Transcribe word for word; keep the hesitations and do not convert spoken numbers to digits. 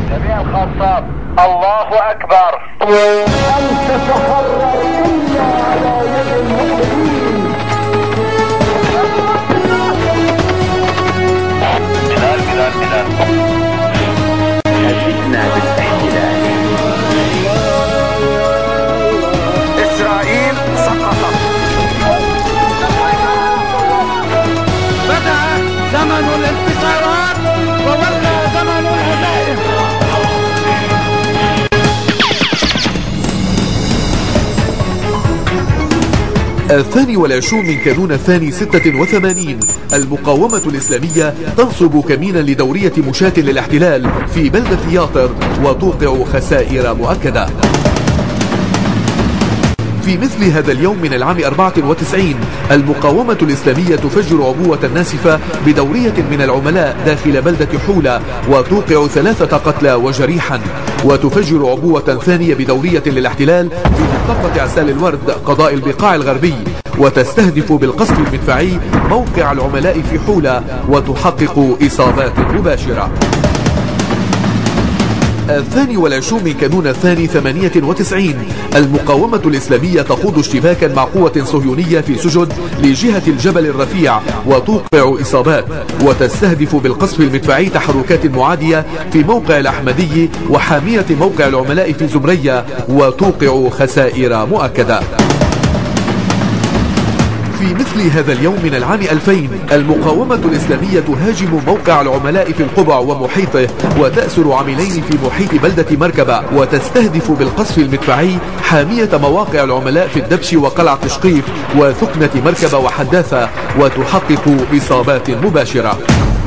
جميع الخطاب الله أكبر. أن تتحرر إلا على يد المؤمنين. بلال بلال بلال هددنا بالاحتلال. إسرائيل سقطت. بدأ زمن الانتصارات وولى زمن الهزائم. الثاني والعشرون من كانون الثاني ستة وثمانين، المقاومة الإسلامية تنصب كمينا لدورية مشاة للاحتلال في بلدة ياطر وتوقع خسائر مؤكدة. في مثل هذا اليوم من العام أربعة وتسعين، المقاومة الإسلامية تفجر عبوة ناسفة بدورية من العملاء داخل بلدة حولة وتوقع ثلاثة قتلى وجريحا، وتفجر عبوة ثانية بدورية للاحتلال في منطقة عسال الورد قضاء البقاع الغربي، وتستهدف بالقصف المدفعي موقع العملاء في حولة وتحقق إصابات مباشرة. الثاني والعشرون من كانون الثاني ثمانية وتسعين، المقاومة الإسلامية تخوض اشتباكا مع قوة صهيونية في سجد لجهة الجبل الرفيع وتوقع إصابات، وتستهدف بالقصف المدفعي تحركات معادية في موقع الأحمدي وحامية موقع العملاء في زمرية وتوقع خسائر مؤكدة. في مثل هذا اليوم من العام ألفين، المقاومة الإسلامية تهاجم موقع العملاء في القبع ومحيطه وتأسر عاملين في محيط بلدة مركبة، وتستهدف بالقصف المدفعي حامية مواقع العملاء في الدبش وقلعة تشقيف وثكنة مركبة وحداثة وتحقق إصابات مباشرة.